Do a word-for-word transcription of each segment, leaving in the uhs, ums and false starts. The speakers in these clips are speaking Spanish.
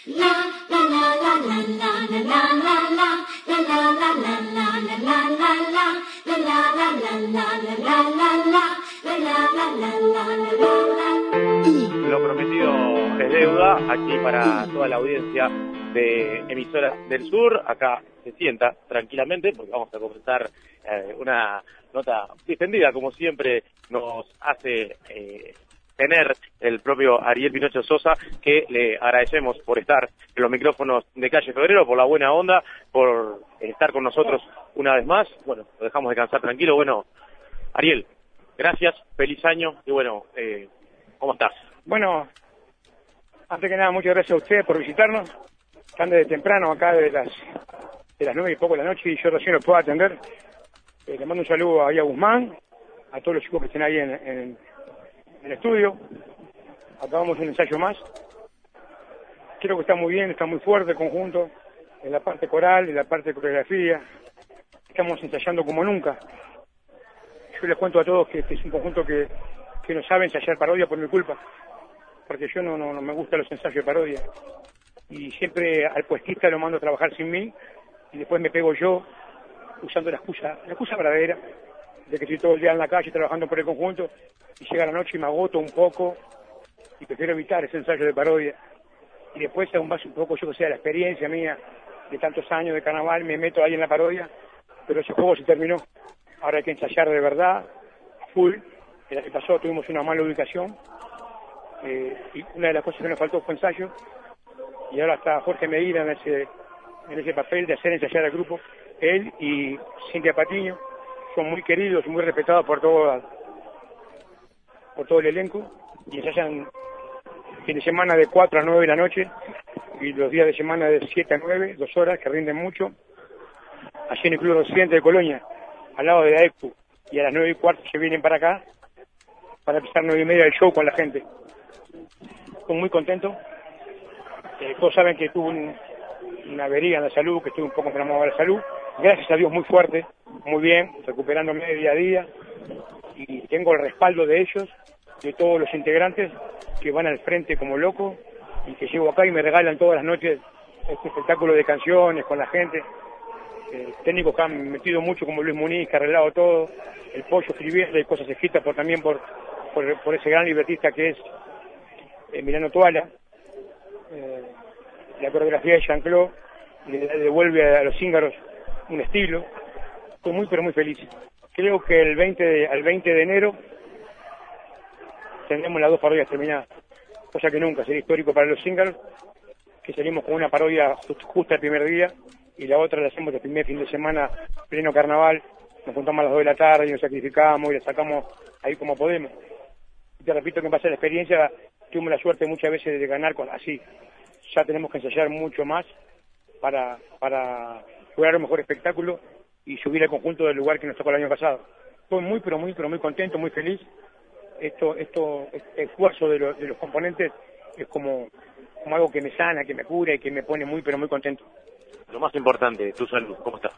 Lo prometido es deuda, aquí para toda la audiencia de Emisoras del Sur. Acá se sienta tranquilamente porque vamos a comenzar eh, una nota distendida, como siempre nos hace eh, tener el propio Ariel Pinocho Sosa, que le agradecemos por estar en los micrófonos de Calle Febrero, por la buena onda, por estar con nosotros una vez más. Bueno, lo dejamos descansar tranquilo. Bueno, Ariel, gracias, feliz año y bueno, eh, ¿cómo estás? Bueno, antes que nada, muchas gracias a ustedes por visitarnos. Están desde temprano acá, de las de las nueve y poco de la noche, y yo recién los puedo atender. Eh, le mando un saludo ahí a Guzmán, a todos los chicos que estén ahí en, en, en el estudio. Acabamos un ensayo más. Creo que está muy bien, está muy fuerte el conjunto, en la parte coral, en la parte de coreografía. Estamos ensayando como nunca. Yo les cuento a todos que este es un conjunto que, que no sabe ensayar parodia por mi culpa, porque yo no, no, no me gustan los ensayos de parodia. Y siempre al puestista lo mando a trabajar sin mí, y después me pego yo, usando la excusa, la excusa verdadera, de que estoy todo el día en la calle trabajando por el conjunto, y llega la noche y me agoto un poco, y prefiero evitar ese ensayo de parodia. Y después, aún más un poco, yo que sé, la experiencia mía de tantos años de carnaval, me meto ahí en la parodia, pero ese juego se terminó. Ahora hay que ensayar de verdad, full. El año pasado tuvimos una mala ubicación, eh, y una de las cosas que nos faltó fue ensayo, y ahora está Jorge Medina en ese, en ese papel de hacer ensayar al grupo. Él y Cintia Patiño son muy queridos y muy respetados por todo, por todo el elenco, y ensayan fin de semana de cuatro a nueve de la noche, y los días de semana de siete a nueve, dos horas, que rinden mucho, allí en el Club Occidente de Colonia, al lado de la E P U, y a las nueve y cuarto se vienen para acá, para empezar nueve y media el show con la gente. Estoy muy contento. Eh, todos saben que tuve un, una avería en la salud, que estuve un poco enfermado de la salud. Gracias a Dios muy fuerte, muy bien, recuperándome día a día, y tengo el respaldo de ellos, de todos los integrantes que van al frente como locos, y que llego acá y me regalan todas las noches este espectáculo de canciones con la gente. Eh, técnicos que han metido mucho, como Luis Muniz, que ha arreglado todo, el Pollo escribiendo y cosas escritas por también por, por, por ese gran libretista que es eh, Milano Toala. Eh, la coreografía de Jean-Claude le devuelve a los cíngaros un estilo. Estoy muy pero muy feliz. Creo que el veinte de, al veinte de enero tendremos las dos parodias terminadas, cosa que nunca sería histórico para los cíngaros, que salimos con una parodia just, justa el primer día, y la otra la hacemos el primer fin de semana, pleno carnaval. Nos juntamos a las dos de la tarde y nos sacrificamos y la sacamos ahí como podemos. Te repito que en base a la experiencia tuvimos la suerte muchas veces de ganar con así. Ya tenemos que ensayar mucho más para, para lograr un mejor espectáculo y subir al conjunto del lugar que nos tocó el año pasado. Estoy muy pero muy pero muy contento, muy feliz. Esto, esto, este esfuerzo de, lo, de los componentes es como, como algo que me sana, que me cura y que me pone muy pero muy contento. Lo más importante, tu salud, ¿cómo estás?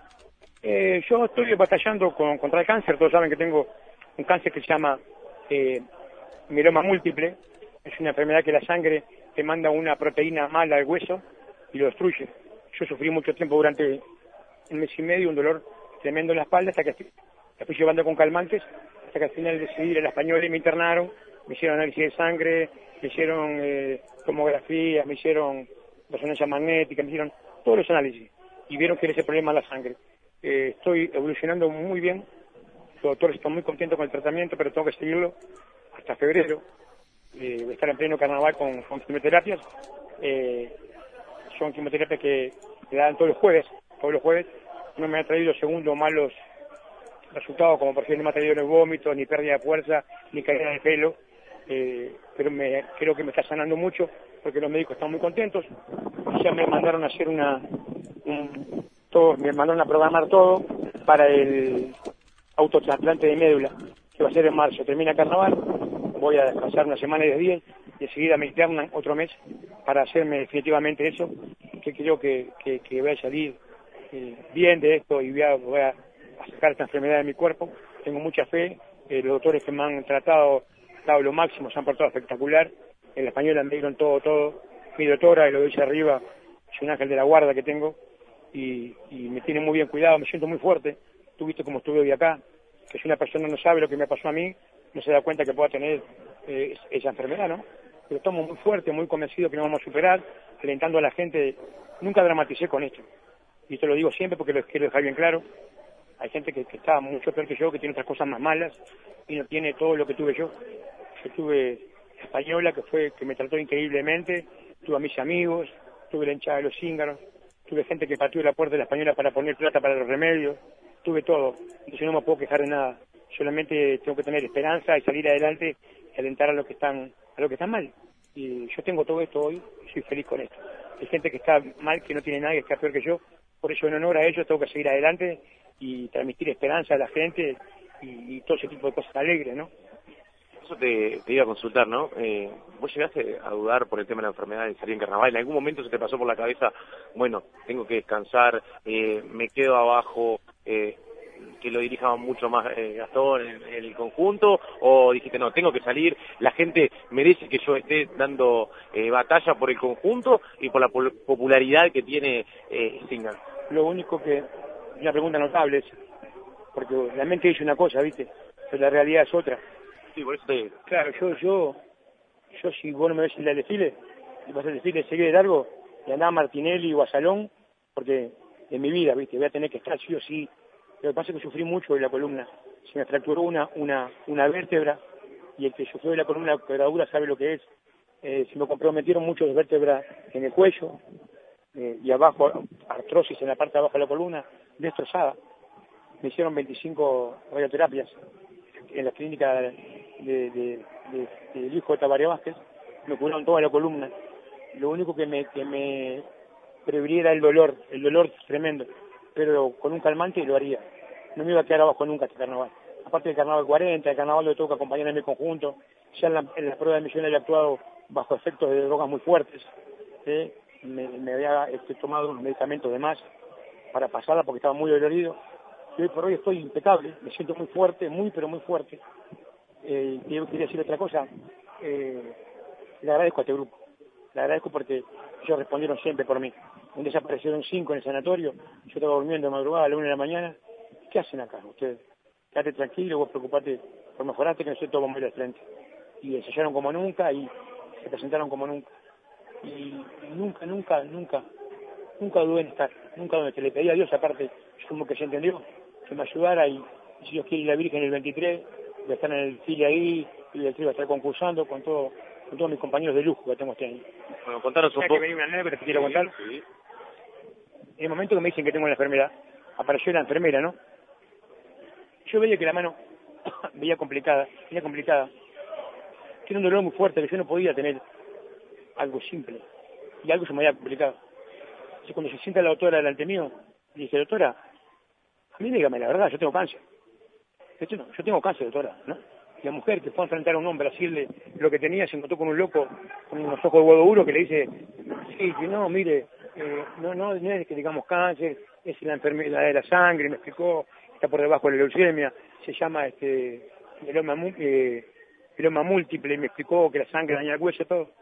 Eh, yo estoy batallando con, contra el cáncer. Todos saben que tengo un cáncer que se llama eh, mieloma múltiple. Es una enfermedad que la sangre te manda una proteína mala al hueso y lo destruye. Yo sufrí mucho tiempo durante un mes y medio, un dolor tremendo en la espalda, hasta que la fui llevando con calmantes, hasta que al final decidí ir al español y me internaron, me hicieron análisis de sangre, me hicieron eh, tomografías, me hicieron resonancia magnética, me hicieron todos los análisis y vieron que era ese problema en la sangre. Eh, estoy evolucionando muy bien, los doctores están muy contentos con el tratamiento, pero tengo que seguirlo hasta febrero. Eh, voy a estar en pleno carnaval con, con quimioterapias. Eh, son quimioterapias que te dan todos los jueves, todos los jueves. No me han traído segundo malos resultados, como por ejemplo no me ha traído ni vómitos, ni pérdida de fuerza, ni caída de pelo, eh, pero me, creo que me está sanando mucho, porque los médicos están muy contentos. Ya me mandaron a hacer una, un, todo, me mandaron a programar todo para el autotrasplante de médula, que va a ser en marzo. Termina carnaval, voy a descansar una semana y diez días, y enseguida me internan otro mes para hacerme definitivamente eso, que creo que, que, que voy a salir eh, bien de esto y voy a, voy a sacar esta enfermedad de mi cuerpo. Tengo mucha fe. Eh, los doctores que me han tratado, dado lo máximo, se han portado espectacular. En la española me dieron todo, todo. mi doctora, y lo dice arriba, es un ángel de la guarda que tengo, y, y me tiene muy bien cuidado, me siento muy fuerte. Tú viste cómo estuve hoy acá, que si una persona no sabe lo que me pasó a mí, no se da cuenta que pueda tener eh, esa enfermedad, ¿no? Pero tomo muy fuerte, muy convencido que nos vamos a superar, alentando a la gente. Nunca dramaticé con esto, y te lo digo siempre porque lo quiero dejar bien claro. Hay gente que, que está mucho peor que yo, que tiene otras cosas más malas, y no tiene todo lo que tuve yo. Yo tuve española, que fue que me trató increíblemente, tuve a mis amigos, tuve la hinchada de los cíngaros, tuve gente que pateó la puerta de la española para poner plata para los remedios, tuve todo. Entonces no me puedo quejar de nada, solamente tengo que tener esperanza y salir adelante y alentar a los que están a los que están mal. Y yo tengo todo esto hoy y soy feliz con esto. Hay gente que está mal, que no tiene nadie, que está peor que yo, por eso en honor a ellos tengo que seguir adelante y transmitir esperanza a la gente y, y todo ese tipo de cosas alegres, ¿no? Eso te, te iba a consultar, ¿no? Eh, ¿Vos llegaste a dudar por el tema de la enfermedad de salir en carnaval? ¿En algún momento se te pasó por la cabeza, bueno, tengo que descansar, eh, me quedo abajo, eh, que lo dirija mucho más eh, Gastón en, en el conjunto? ¿O dijiste, no, tengo que salir, la gente merece que yo esté dando eh, batalla por el conjunto y por la popularidad que tiene eh, Signal? Lo único que, una pregunta notable es, porque la mente dice una cosa, ¿viste? Pero la realidad es otra. Sí, por eso te... Claro, yo, yo, yo si vos no me ves en el desfile, y vas al desfile seguir de largo, y andaba Martinelli o a Salón, porque en mi vida, ¿viste? Voy a tener que estar sí o sí. Lo que pasa es que sufrí mucho de la columna. Se me fracturó una, una, una vértebra, y el que sufrió de la columna quebradura sabe lo que es. Eh, se me comprometieron mucho las vértebras en el cuello, eh, y abajo, artrosis en la parte de abajo de la columna, destrozada. Me hicieron veinticinco radioterapias en la clínica de, de, de, de, del hijo de Tabaré Vázquez. Me curaron toda la columna. Lo único que me, que me previniera era el dolor, el dolor tremendo, pero con un calmante lo haría. No me iba a quedar abajo nunca este carnaval. Aparte del carnaval cuarenta, el carnaval lo tengo que acompañar en mi conjunto. Ya en la, en la prueba de misión había actuado bajo efectos de drogas muy fuertes. ¿eh? Me, me había este, tomado unos medicamentos de más para pasarla porque estaba muy dolorido. Y hoy por hoy estoy impecable, me siento muy fuerte, muy pero muy fuerte. Eh, y yo quería decir otra cosa, eh, le agradezco a este grupo, le agradezco porque ellos respondieron siempre por mí. Un día desaparecieron cinco en el sanatorio, yo estaba durmiendo de madrugada a la una de la mañana. ¿Qué hacen acá ustedes? Quédate tranquilo, vos preocupate por mejorarte, que no sé, todo bomba de frente. Y ensayaron como nunca y se presentaron como nunca. Y nunca, nunca, nunca, nunca dudé en estar, nunca dudé, que le pedí a Dios, aparte, yo como que se entendió, que me ayudara, y, y si Dios quiere, la Virgen el veintitrés, voy a estar en el file ahí, y el trío va a estar concursando con, todo, con todos mis compañeros de lujo que tengo este año. Bueno, contanos un poco. Que venía una anécdota que quiero contar. Sí. En el momento que me dicen que tengo la enfermedad, apareció la enfermera, ¿no? Yo veía que la mano veía complicada, venía complicada. Tiene un dolor muy fuerte, que yo no podía tener algo simple, y algo se me había complicado. Entonces cuando se sienta la doctora delante mío, le dije, doctora, a mí dígame la verdad, yo tengo cáncer. Yo, no, yo tengo cáncer, doctora, ¿no? Y la mujer que fue a enfrentar a un hombre a decirle lo que tenía, se encontró con un loco con unos ojos de huevo duro que le dice, sí, que no, mire, eh, no, no, no es que digamos cáncer, es la enfermedad de la sangre, me explicó, está por debajo de la leucemia, se llama este mieloma, eh, mieloma múltiple, y me explicó que la sangre daña el hueso, todo.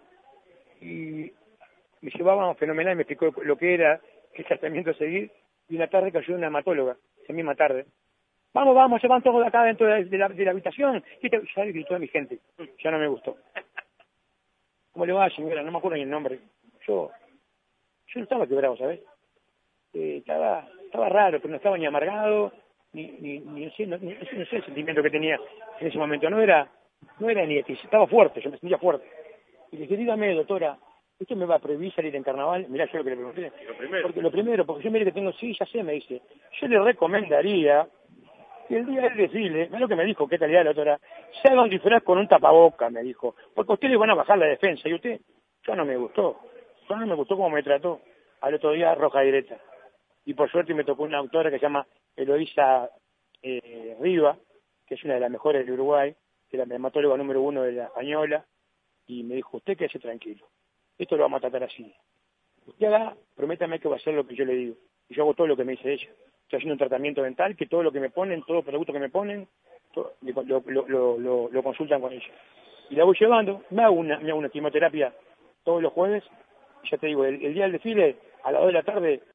Y me llevaba fenomenal, me explicó lo que era, qué tratamiento a seguir, y una tarde cayó una hematóloga, esa misma tarde. Vamos, vamos, se van todos de acá dentro de, de, la, de la habitación. Y te, ya gritó a mi gente, ya no me gustó. ¿Cómo le va, señora? No me acuerdo ni el nombre. Yo, yo no estaba quebrado, ¿sabes? Eh, estaba, estaba raro, pero no estaba ni amargado, ni, ni, ni, no, sé, no, ni, no sé el sentimiento que tenía en ese momento. No era, no era ni, estaba fuerte, yo me sentía fuerte. Y le dije, dígame, doctora, ¿usted me va a prohibir salir en carnaval? Mirá yo lo que le pregunté. Lo primero. Porque lo primero, porque yo mire que tengo, sí, ya sé, me dice, yo le recomendaría que el día del desfile, mirá lo que me dijo, qué calidad la doctora, se haga un disfraz con un tapaboca, me dijo, porque ustedes van a bajar la defensa, y usted, ya no me gustó, ya no me gustó cómo me trató. Al otro día, roja directa. Y por suerte me tocó una autora que se llama Eloísa eh, Riva, que es una de las mejores de Uruguay, que es la hematóloga número uno de la española, y me dijo, usted quédese tranquilo, esto lo vamos a tratar así. Usted haga, prométame que va a hacer lo que yo le digo. Y yo hago todo lo que me dice ella. Estoy haciendo un tratamiento dental, que todo lo que me ponen, todo el producto que me ponen, todo, lo, lo, lo, lo, lo consultan con ella. Y la voy llevando, me hago una, me hago una quimioterapia todos los jueves, Ya te digo, el, el día del desfile, a las dos de la tarde,